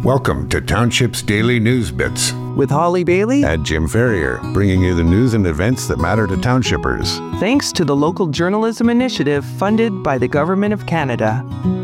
Welcome to Township's Daily News Bits with Holly Bailey and Jim Ferrier, bringing you the news and events that matter to townshippers. Thanks to the Local Journalism Initiative funded by the Government of Canada.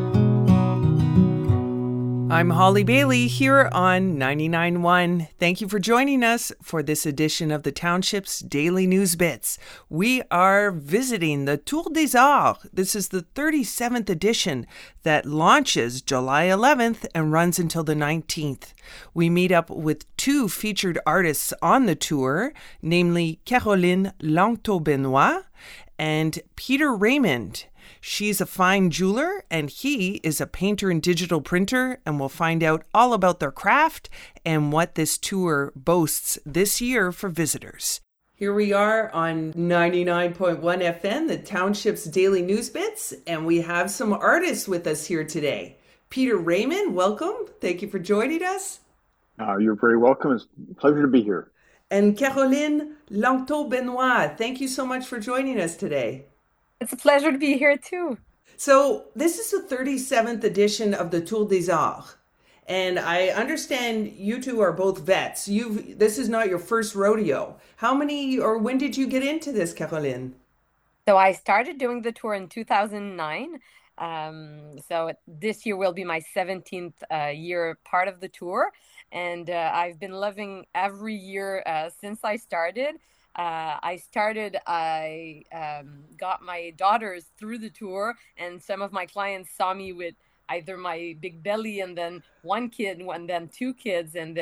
I'm Holly Bailey here on 99.1. Thank you for joining us for this edition of the Township's Daily News Bits. We are visiting the Tour des Arts. This is the 37th edition that launches July 11th and runs until the 19th. We meet up with two featured artists on the tour, namely Caroline Langto-Benoit and Peter Raymond. She's a fine jeweler and he is a painter and digital printer, and we'll find out all about their craft and what this tour boasts this year for visitors. Here we are on 99.1 FM, the Township's Daily News Bits, and we have some artists with us here today. Peter Raymond, welcome. Thank you for joining us. You're very welcome. It's a pleasure to be here. And Caroline Langto-Benoit, thank you so much for joining us today. It's a pleasure to be here too. So this is the 37th edition of the Tour des Arts. And I understand you two are both vets. This is not your first rodeo. When did you get into this, Caroline? So I started doing the tour in 2009. So this year will be my 17th year part of the tour. And I've been loving every year since I started. I got my daughters through the tour, and some of my clients saw me with either my big belly and then one kid and then two kids. And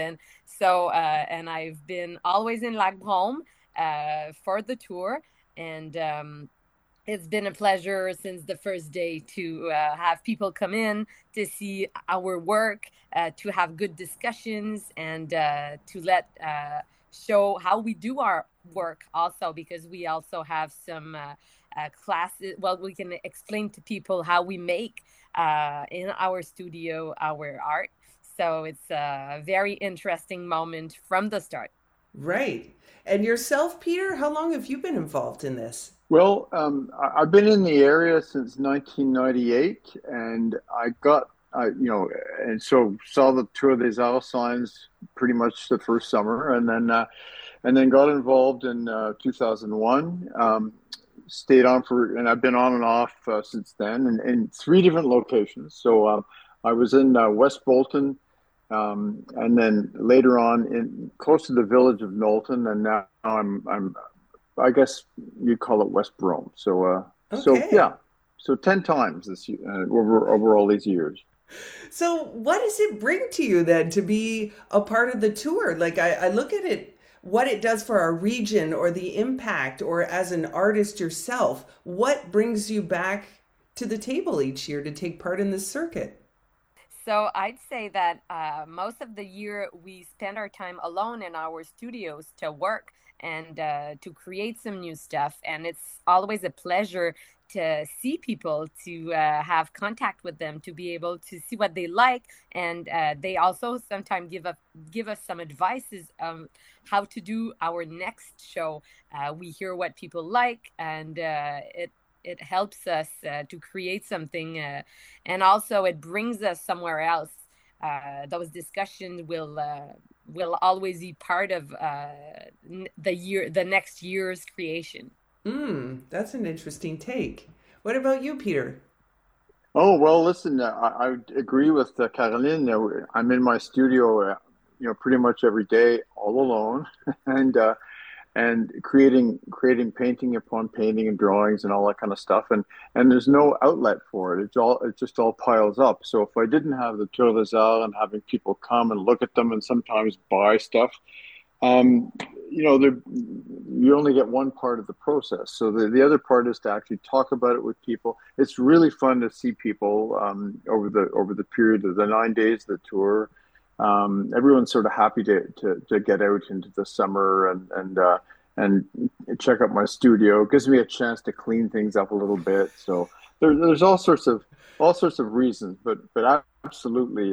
I've been always in Lac Brome for the tour. And it's been a pleasure since the first day to have people come in to see our work, to have good discussions, and to let show how we do our work also, because we also have some classes. Well, we can explain to people how we make in our studio our art. So it's a very interesting moment from the start. Right. And yourself, Peter, how long have you been involved in this? Well, I've been in the area since 1998, and I got and so saw the Tour des Arts signs pretty much the first summer, and then got involved in 2001. Stayed on and I've been on and off since then, in three different locations. So I was in West Bolton, and then later on in close to the village of Knowlton, and now I'm I guess you'd call it West Brome. So okay. So 10 times this year over all these years. So what does it bring to you then to be a part of the tour? Like I look at it, what it does for our region, or the impact, or as an artist yourself, what brings you back to the table each year to take part in this circuit? So I'd say that most of the year we spend our time alone in our studios to work and to create some new stuff. And it's always a pleasure to see people, to have contact with them, to be able to see what they like. And they also sometimes give us some advices on how to do our next show. We hear what people like, and it helps us to create something. And also it brings us somewhere else. Those discussions will always be part of the next year's creation. That's an interesting take. What about you, Peter? Oh, well, listen, I agree with Caroline. I'm in my studio, pretty much every day, all alone, and creating painting upon painting and drawings and all that kind of stuff. And there's no outlet for it. It just all piles up. So if I didn't have the Tour des Arts and having people come and look at them and sometimes buy stuff, you only get one part of the process. So the other part is to actually talk about it with people. It's really fun to see people over the period of the 9 days of the tour. Everyone's sort of happy to get out into the summer and check out my studio. It gives me a chance to clean things up a little bit. So there's all sorts of reasons, but absolutely,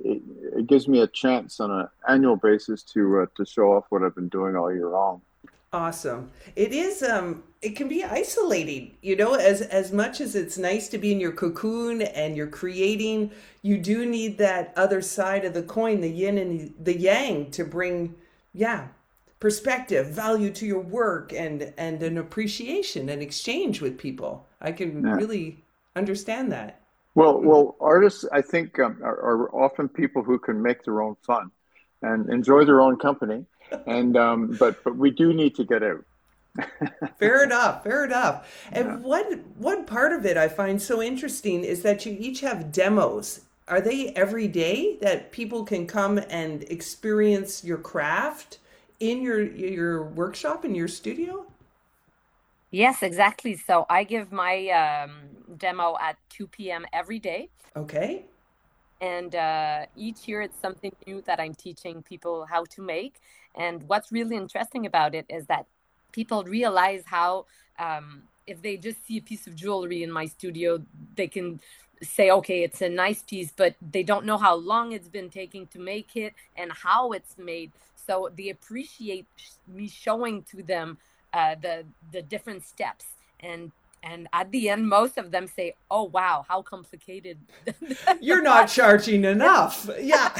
it gives me a chance on an annual basis to show off what I've been doing all year long. Awesome. It is it can be isolating, as much as it's nice to be in your cocoon and you're creating, you do need that other side of the coin, the yin and the yang to bring, yeah, perspective, value to your work and an appreciation and exchange with people. I can Yeah. really understand that. Well, artists, I think, are often people who can make their own fun and enjoy their own company. And but we do need to get out. Fair enough, fair enough. Yeah. And one part of it I find so interesting is that you each have demos. Are they every day that people can come and experience your craft in your workshop in your studio? Yes, exactly. So I give my demo at 2 p.m. every day. Okay. And each year it's something new that I'm teaching people how to make. And what's really interesting about it is that people realize how, if they just see a piece of jewelry in my studio, they can say, okay, it's a nice piece, but they don't know how long it's been taking to make it and how it's made. So they appreciate me showing to them the different steps. And at the end, most of them say, "Oh wow, how complicated the You're not process charging is." enough. Yeah.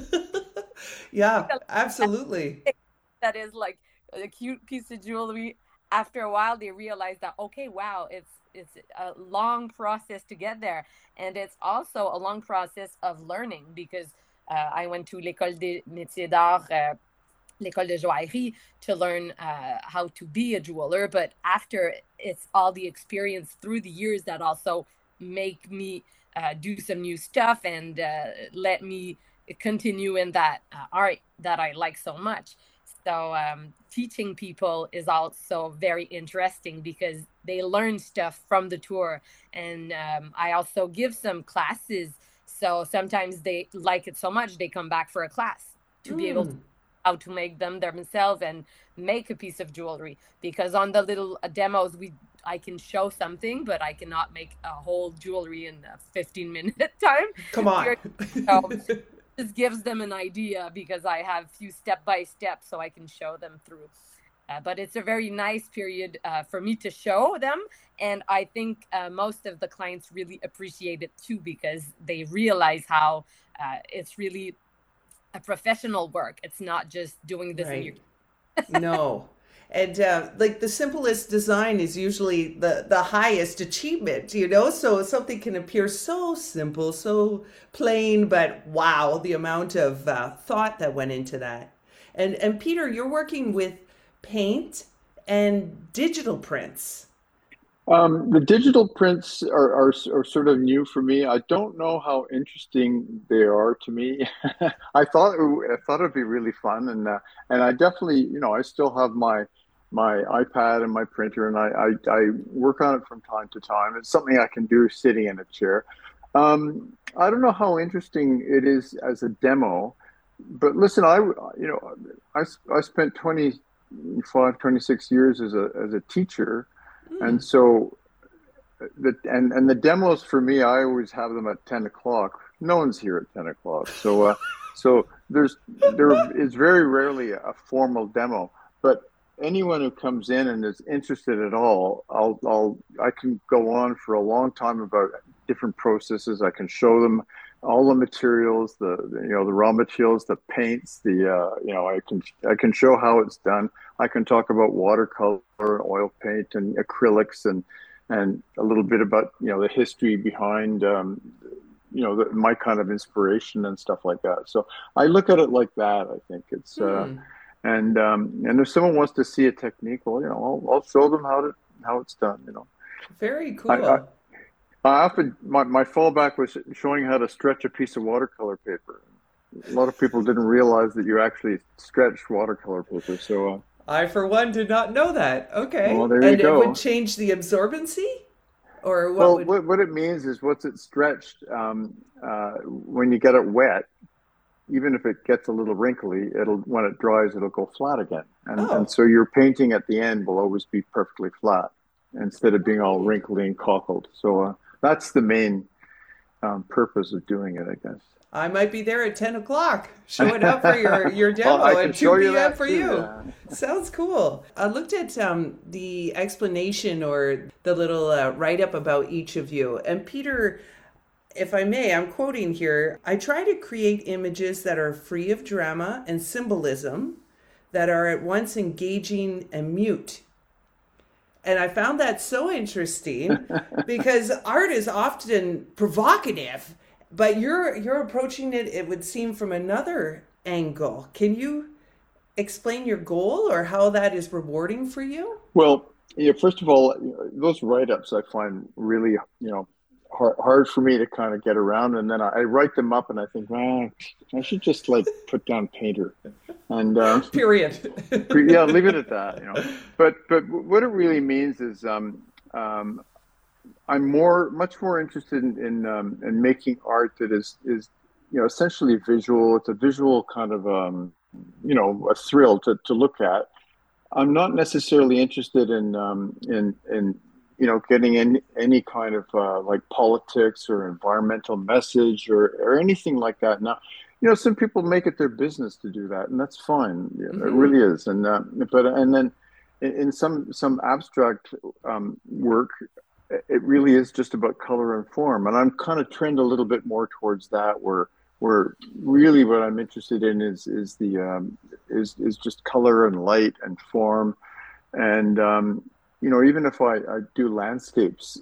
Yeah, absolutely. That is like a cute piece of jewelry. After a while, they realize that, okay, wow, it's a long process to get there, and it's also a long process of learning because I went to l'école des métiers d'art. L'école de joaillerie to learn how to be a jeweler, but after, it's all the experience through the years that also make me do some new stuff and let me continue in that art that I like so much. So teaching people is also very interesting because they learn stuff from the tour, and I also give some classes. So sometimes they like it so much they come back for a class to be able to Mm. how to make them themselves and make a piece of jewelry, because on the little demos I can show something, but I cannot make a whole jewelry in a 15-minute time Come on. period. So this gives them an idea because I have few step by step so I can show them through. But it's a very nice period for me to show them, and I think most of the clients really appreciate it too because they realize how it's really a professional work. It's not just doing this in your. Right. No. And like the simplest design is usually the highest achievement, So something can appear so simple, so plain, but wow, the amount of thought that went into that. And Peter, you're working with paint and digital prints. The digital prints are sort of new for me. I don't know how interesting they are to me. I thought it'd be really fun, and I definitely, I still have my iPad and my printer, and I work on it from time to time. It's something I can do sitting in a chair. I don't know how interesting it is as a demo, but listen, I spent 25, 26 years as a teacher, and Mm. so the demos for me, I always have them at 10 o'clock. No one's here at 10 o'clock, so there is very rarely a formal demo. But anyone who comes in and is interested at all, I can go on for a long time about different processes. I can show them all the materials, the raw materials, the paints, I can show how it's done. I can talk about watercolor, oil paint, and acrylics, and a little bit about the history behind my kind of inspiration and stuff like that. So I look at it like that. I think it's Hmm. and if someone wants to see a technique, well, I'll show them how it's done. Very I, I, cool. I often my fallback was showing how to stretch a piece of watercolor paper. A lot of people didn't realize that you actually stretch watercolor paper. So I, for one, did not know that. well, Okay. there you And it would go. change the absorbency? Or what Well, would. what it means is once it's stretched, when you get it wet, even if it gets a little wrinkly, when it dries, it'll go flat again. And Oh, so your painting at the end will always be perfectly flat instead of being all wrinkly and cockled. So that's the main purpose of doing it, I guess. I might be there at 10 o'clock, showing up for your Well, demo I can at show 2 you p.m. that for too, you. yeah. Sounds cool. I looked at the explanation or the little write-up about each of you. And Peter, if I may, I'm quoting here, I try to create images that are free of drama and symbolism, that are at once engaging and mute. And I found that so interesting because art is often provocative, but you're approaching it, it would seem, from another angle. Can you explain your goal or how that is rewarding for you? Well, first of all, those write-ups I find really, hard for me to kind of get around, and then I write them up, and I think, man, I should just like put down painter, and Period. yeah, leave it at that, But what it really means is I'm much more interested in making art that is essentially visual. It's a visual kind of a thrill to look at. I'm not necessarily interested in getting any kind of like politics or environmental message or anything like that. Now, some people make it their business to do that, and that's fine. It really is. And then in some abstract work, it really is just about color and form. And I'm kind of trend a little bit more towards that, where really what I'm interested in is just color and light and form. And even if I do landscapes,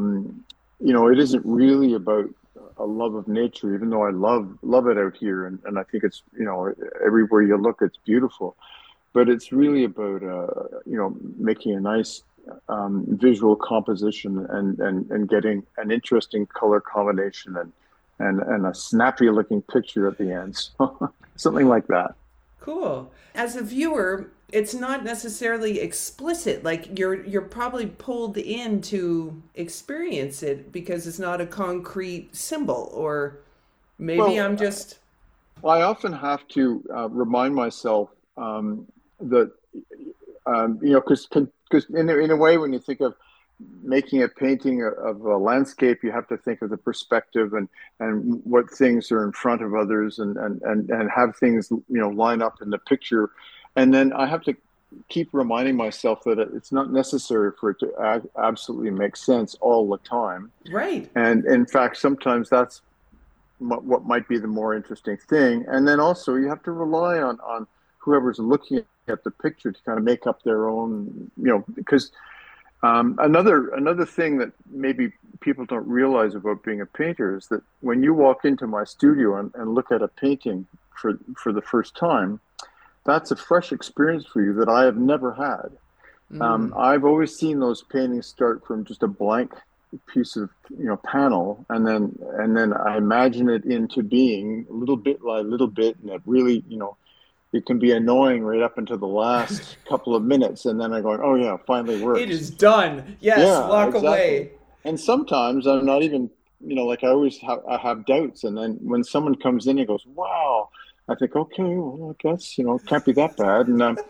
it isn't really about a love of nature, even though I love it out here, and I think it's everywhere you look, it's beautiful. But it's really about making a nice visual composition and getting an interesting color combination and a snappy looking picture at the end. So something like that. Cool. As a viewer, it's not necessarily explicit. Like you're probably pulled in to experience it because it's not a concrete symbol, or maybe I'm just. Well, I often have to remind myself that because in a way, when you think of making a painting of a landscape, you have to think of the perspective and what things are in front of others and have things line up in the picture. And then I have to keep reminding myself that it's not necessary for it to absolutely make sense all the time. Right. And in fact, sometimes that's what might be the more interesting thing. And then also you have to rely on whoever's looking at the picture to kind of make up their own, because another thing that maybe people don't realize about being a painter is that when you walk into my studio and look at a painting for the first time, that's a fresh experience for you that I have never had. I've always seen those paintings start from just a blank piece of panel, and then I imagine it into being little bit by little bit, and it really it can be annoying right up until the last couple of minutes, and then I'm going, oh yeah, finally works. It is done. Yes, yeah, walk exactly. Away. And sometimes I'm not even, like I have doubts, and then when someone comes in and goes, wow, I think, okay, well, I guess, it can't be that bad. And,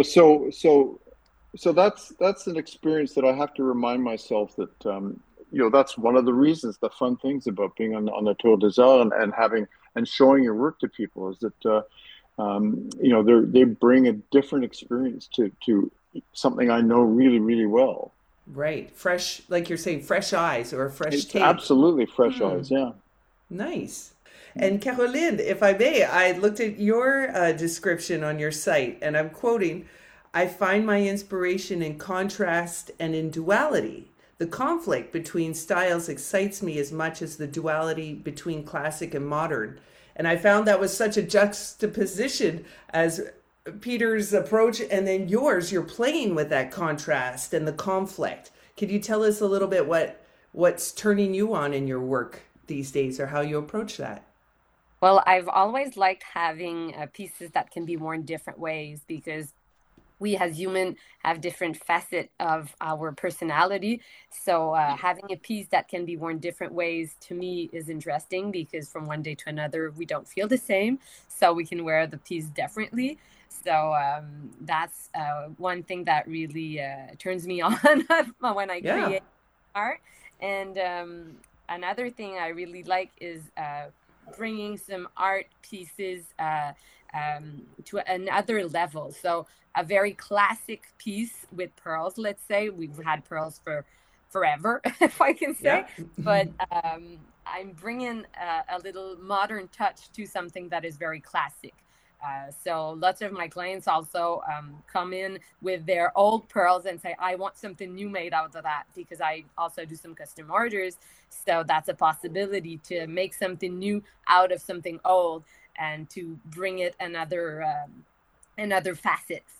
so that's an experience that I have to remind myself that, that's one of the reasons, the fun things about being on the Tour des Arts and showing your work to people is that, they bring a different experience to something I know really, really well. Right. Fresh, like you're saying, fresh eyes or a fresh take. Absolutely fresh eyes, yeah. Nice. And Caroline, if I may, I looked at your description on your site, and I'm quoting, I find my inspiration in contrast and in duality. The conflict between styles excites me as much as the duality between classic and modern. And I found that was such a juxtaposition as Peter's approach and then yours. You're playing with that contrast and the conflict. Could you tell us a little bit what's turning you on in your work these days, or how you approach that? Well, I've always liked having pieces that can be worn different ways, because we as humans have different facets of our personality. So having a piece that can be worn different ways, to me, is interesting, because from one day to another, we don't feel the same. So we can wear the piece differently. So that's one thing that really turns me on when I create art. And another thing I really like is bringing some art pieces to another level. So a very classic piece with pearls, let's say. We've had pearls for forever, if I can say. Yeah. But I'm bringing a little modern touch to something that is very classic. So lots of my clients also come in with their old pearls and say, I want something new made out of that, because I also do some custom orders. So that's a possibility to make something new out of something old and to bring it another facets.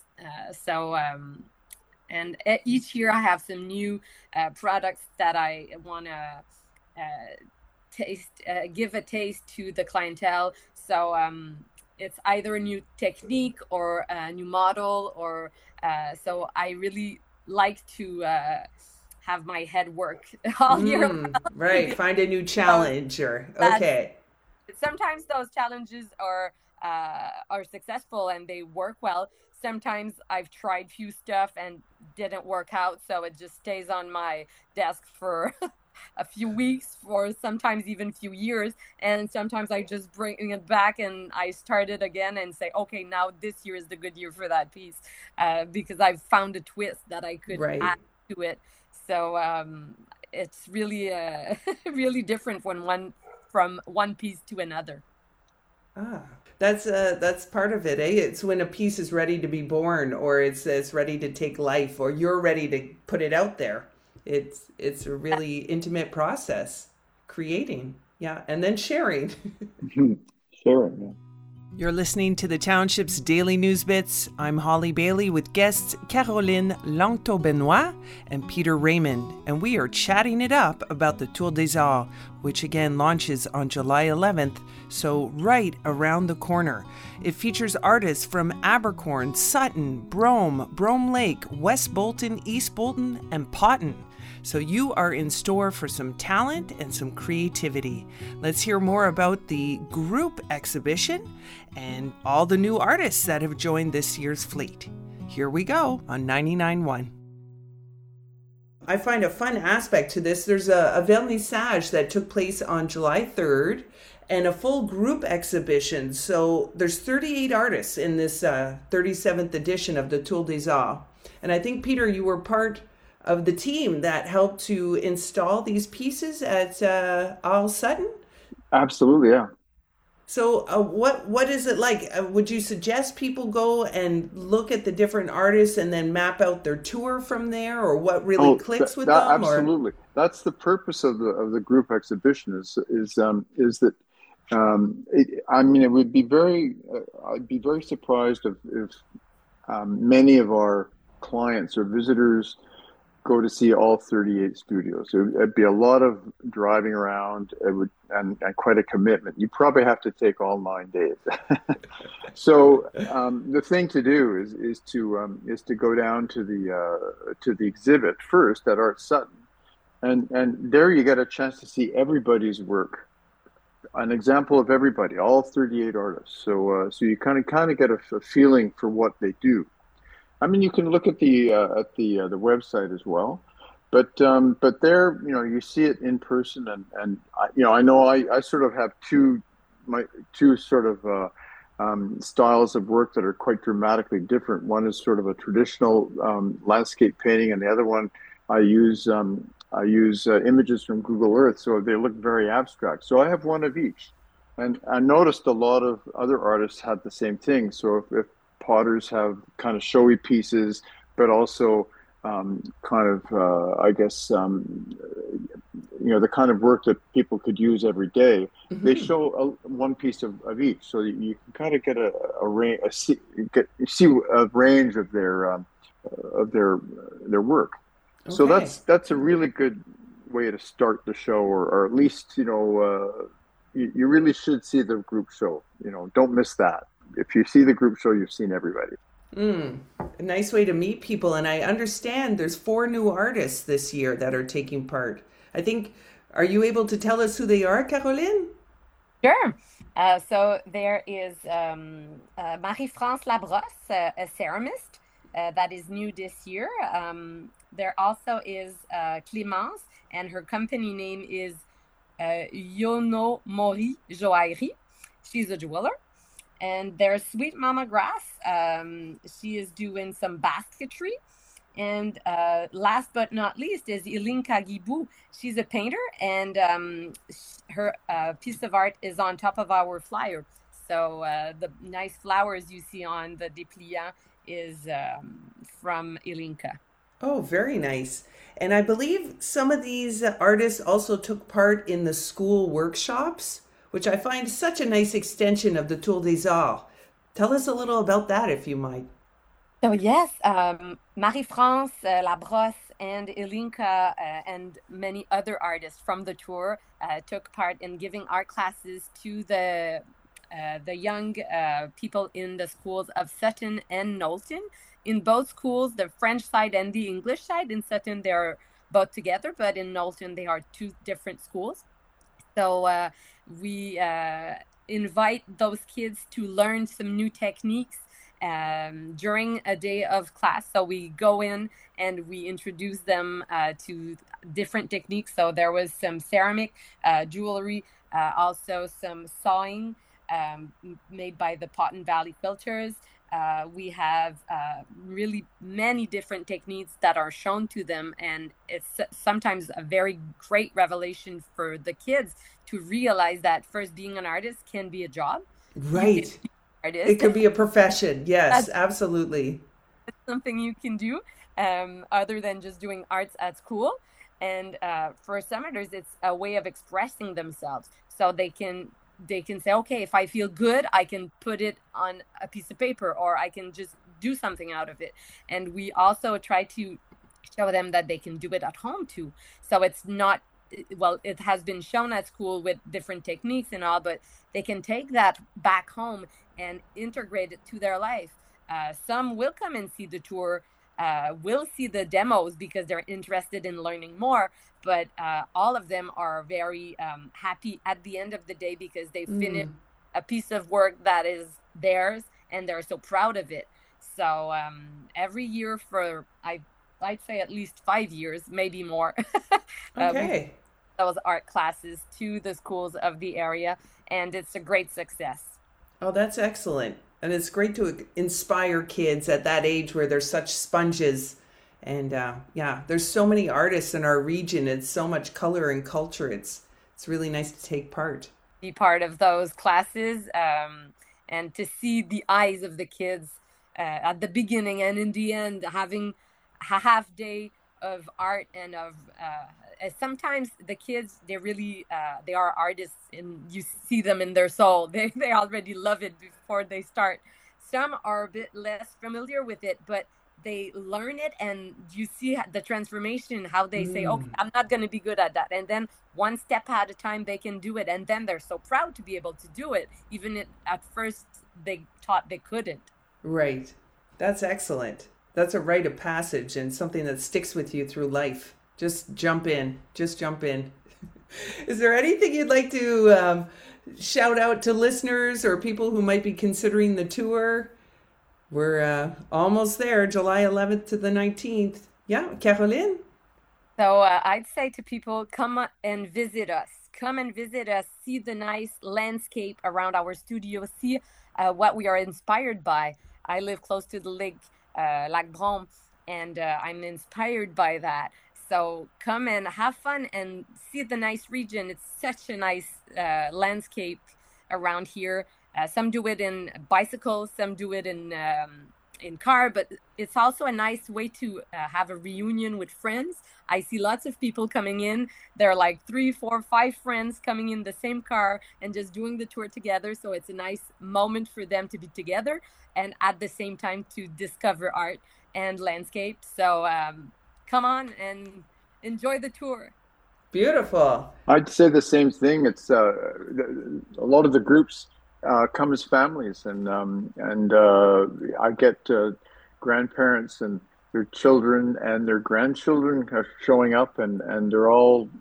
And each year I have some new products that I want to give a taste to the clientele. So it's either a new technique or a new model, or so I really like to have my head work all year long. Right, find a new challenge. Okay. Sometimes those challenges are successful and they work well. Sometimes I've tried few stuff and didn't work out, so it just stays on my desk for a few weeks, or sometimes even few years. And sometimes I just bring it back and I start it again and say, okay, now this year is the good year for that piece, because I've found a twist that I could add to it. So it's really really different from one piece to another. That's part of it, eh? It's when a piece is ready to be born, or it's ready to take life, or you're ready to put it out there. It's a really intimate process, creating, and then sharing. Sharing, yeah. You're listening to the Township's Daily News Bits. I'm Holly Bailey with guests Caroline Langto-Benoit and Peter Raymond, and we are chatting it up about the Tour des Arts, which again launches on July 11th, so right around the corner. It features artists from Abercorn, Sutton, Brome Lake, West Bolton, East Bolton, and Potton. So you are in store for some talent and some creativity. Let's hear more about the group exhibition and all the new artists that have joined this year's fleet. Here we go on 99.1. I find a fun aspect to this. There's a vernissage that took place on July 3rd and a full group exhibition. So there's 38 artists in this 37th edition of the Tour des Arts. And I think, Peter, you were part of the team that helped to install these pieces at Arles Sutton? Absolutely, yeah. So what is it like? Would you suggest people go and look at the different artists and then map out their tour from there, or what really clicks with them? Absolutely. That's the purpose of the group exhibition is that it would be I'd be very surprised if many of our clients or visitors go to see all 38 studios. It'd be a lot of driving around. It would and quite a commitment. You probably have to take all 9 days. So the thing to do is to go down to the exhibit first at Art Sutton, and there you get a chance to see everybody's work, an example of everybody, all 38 artists. So you kind of get a feeling for what they do. I mean, you can look at the website as well, but there, you see it in person, and I know I sort of have two sort of styles of work that are quite dramatically different. One is sort of a traditional landscape painting, and the other one I use images from Google Earth, so they look very abstract. So I have one of each, and I noticed a lot of other artists had the same thing. So if potters have kind of showy pieces, but also the kind of work that people could use every day. Mm-hmm. They show one piece of each, so you can kind of get see a range of their work. Okay. So that's a really good way to start the show, or at least you really should see the group show. Don't miss that. If you see the group show, you've seen everybody. A nice way to meet people. And I understand there's 4 new artists this year that are taking part. I think, are you able to tell us who they are, Caroline? Sure. So there is Marie-France Labrosse, a ceramist that is new this year. There also is Clémence, and her company name is Yono Mori Joaillerie. She's a jeweler. And there's Sweet Mama Grass. She is doing some basketry. And last but not least is Ilinka Guibou. She's a painter, and her piece of art is on top of our flyer. So the nice flowers you see on the dépliant is from Ilinka. Oh, very nice. And I believe some of these artists also took part in the school workshops, which I find such a nice extension of the Tour des Arts. Tell us a little about that, if you might. So yes, Marie-France Labrosse and Ilinka and many other artists from the tour took part in giving art classes to the young people in the schools of Sutton and Knowlton. In both schools, the French side and the English side. In Sutton, they're both together, but in Knowlton, they are two different schools. So we invite those kids to learn some new techniques during a day of class. So we go in and we introduce them to different techniques. So there was some ceramic jewelry, also some sewing made by the Potton Valley Quilters. We have really many different techniques that are shown to them, and it's sometimes a very great revelation for the kids to realize that first, being an artist can be a job. Right. It could be a profession. Yes, absolutely. It's something you can do other than just doing arts at school. And for some others, it's a way of expressing themselves. So they can say, okay, if I feel good, I can put it on a piece of paper, or I can just do something out of it. And we also try to show them that they can do it at home too. So it's not, well, it has been shown at school with different techniques and all, but they can take that back home and integrate it to their life. Some will come and see the tour, will see the demos because they're interested in learning more, but all of them are very happy at the end of the day because they finished a piece of work that is theirs and they're so proud of it. So every year for, I'd say at least 5 years, maybe more. Okay. Those art classes to the schools of the area, and it's a great success. Oh, that's excellent. And it's great to inspire kids at that age where they're such sponges. And yeah, there's so many artists in our region. It's so much color and culture. It's really nice to take part. Be part of those classes and to see the eyes of the kids at the beginning and in the end, having a half day of art and of sometimes the kids, they really they are artists and you see them in their soul. They already love it before they start. Some are a bit less familiar with it, but they learn it and you see the transformation, how they say, okay, I'm not going to be good at that. And then one step at a time, they can do it. And then they're so proud to be able to do it. Even if at first they thought they couldn't. Right. That's excellent. That's a rite of passage and something that sticks with you through life. Just jump in. Just jump in. Is there anything you'd like to shout out to listeners or people who might be considering the tour? We're almost there, July 11th to the 19th. Yeah, Caroline? So I'd say to people, come and visit us. Come and visit us. See the nice landscape around our studio. See what we are inspired by. I live close to the lake, Lac Brome, and I'm inspired by that. So come and have fun and see the nice region. It's such a nice landscape around here. Some do it in bicycles, some do it in car, but it's also a nice way to have a reunion with friends. I see lots of people coming in. There are like 3, 4, 5 friends coming in the same car and just doing the tour together. So it's a nice moment for them to be together and at the same time to discover art and landscape. So come on and enjoy the tour. Beautiful. I'd say the same thing. It's a lot of the groups come as families, and I get grandparents and their children and their grandchildren are showing up, and they're all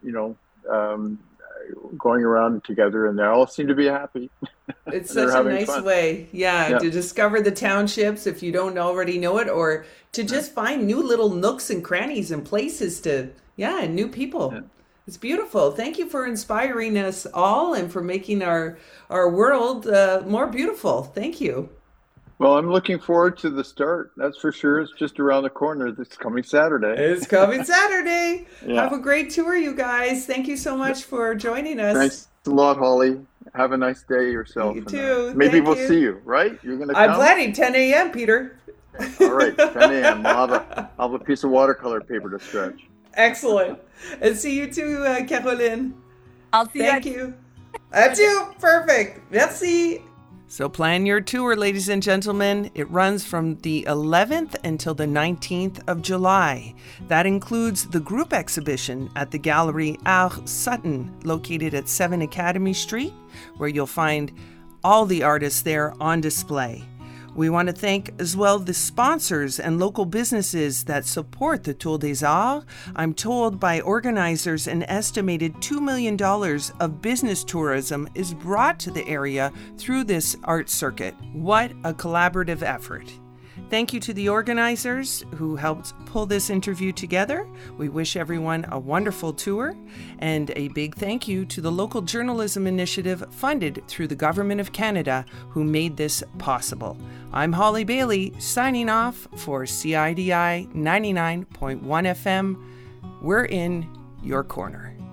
going around together, and they all seem to be happy. It's such a nice fun. Way, yeah, to discover the townships if you don't already know it, or to just find new little nooks and crannies and places to, and new people. It's beautiful. Thank you for inspiring us all and for making our world more beautiful. Thank you. Well, I'm looking forward to the start. That's for sure. It's just around the corner. It's coming Saturday. It's coming Saturday. Yeah. Have a great tour, you guys. Thank you so much for joining us. Thanks a lot, Holly. Have a nice day yourself. You too. Maybe we'll see you, right? You're going to come? I'm planning 10 a.m., Peter. All right, 10 a.m. I'll have a piece of watercolor paper to stretch. Excellent. And see you too, Caroline. I'll see you. Thank you. That's you. Perfect. Merci. So plan your tour, ladies and gentlemen. It runs from the 11th until the 19th of July. That includes the group exhibition at the Gallery Art Sutton, located at 7 Academy Street, where you'll find all the artists there on display. We want to thank as well the sponsors and local businesses that support the Tour des Arts. I'm told by organizers an estimated $2 million of business tourism is brought to the area through this art circuit. What a collaborative effort. Thank you to the organizers who helped pull this interview together. We wish everyone a wonderful tour, and a big thank you to the local journalism initiative funded through the Government of Canada who made this possible. I'm Holly Bailey, signing off for CIDI 99.1 FM. We're in your corner.